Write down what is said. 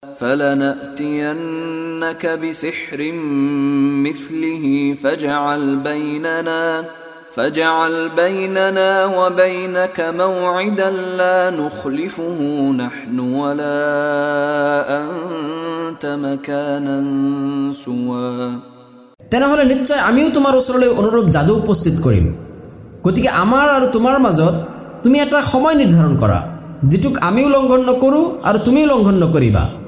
فلنأتينك بسحر مثله فاجعل بيننا وبينك موعدا لا نخلفه نحن ولا أنت مكانا سوى তেনেহলে নিশ্চয় আমিও তোমাৰ ওচৰলৈ অনুৰূপ যাদু উপস্থিত কৰিম। গতিকে আমাৰ আৰু তোমাৰ মাজত তুমি এটা সময় নিৰ্ধাৰণ কৰা, যিটোক আমিও লংঘন নকৰো আৰু তুমিও লংঘন নকৰিবা।